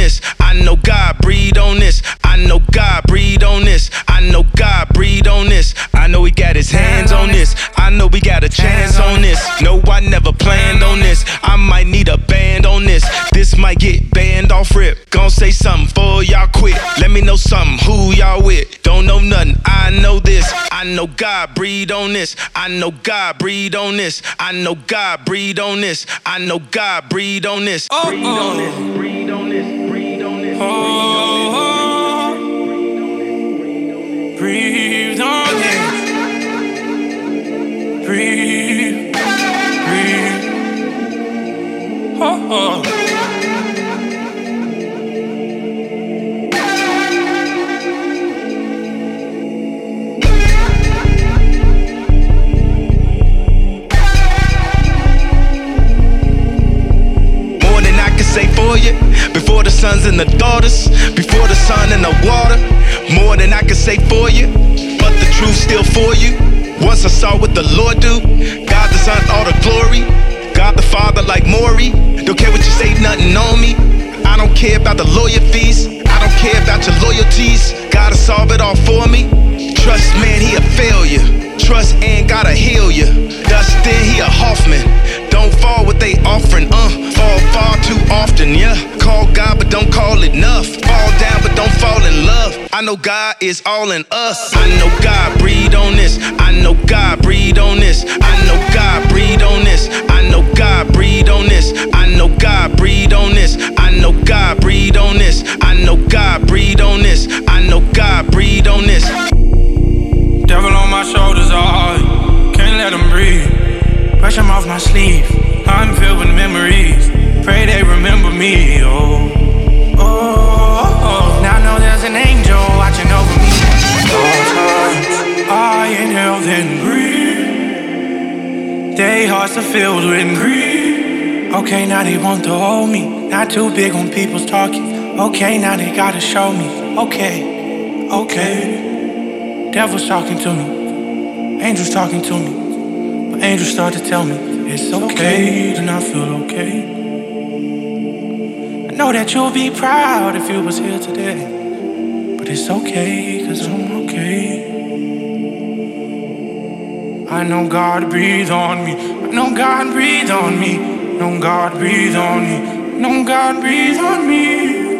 this. I know God breathe on this. I know God breathe on this. I know God breathe on this. I know He got His hands on this. I know we got a chance on this. No, I never planned on this. I might need a band on this. This might get banned off rip. Gon' say something for y'all quit. Let me know something, who y'all with. Don't know nothing, I know this. I know God breathe on this. I know God breathe on this. I know God breathe on this. I know God breathe on this. Breathe on this. Breathe on this. Breathe on this. Breathe on it. Breathe, breathe. More than I can say for you. Before the sons and the daughters, before the sun and the water. More than I can say for you, but the truth still for you. Once I saw what the Lord do, God the Son, all the glory. God the Father like Maury. Don't care what you say, nothing on me. I don't care about the lawyer fees. I don't care about your loyalties. Gotta solve it all for me. Trust, man, he a failure. Trust ain't gotta heal you. Dustin, he a Hoffman. Don't fall what they offering, fall far too often, yeah. Call God, but don't call it enough. Fall down, but don't fall in love. I know God is all in us. I know God breathe on this. I know God breathe on this. I know God breathe on this. I know God breathe on this. I know God breathe on this. I know God breathe on this. I know God breathe on this. I know God breathe on this. Devil on my shoulders, can't let him breathe. Brush him off my sleeve, I'm filled with memories. Pray they remember me, oh. Now I know there's an angel watching over me. All times, I inhale then breathe. Their hearts are filled with grief. Okay, now they want to hold me. Not too big on people's talking. Okay, now they gotta show me. Okay. Devil's talking to me, angels talking to me. But angels start to tell me it's okay, then I feel okay. I know that you'll be proud if you was here today, but it's okay, cause I'm okay. I know God breathe on me. I know God breathe on me. I know God breathe on me. I know God breathe on me.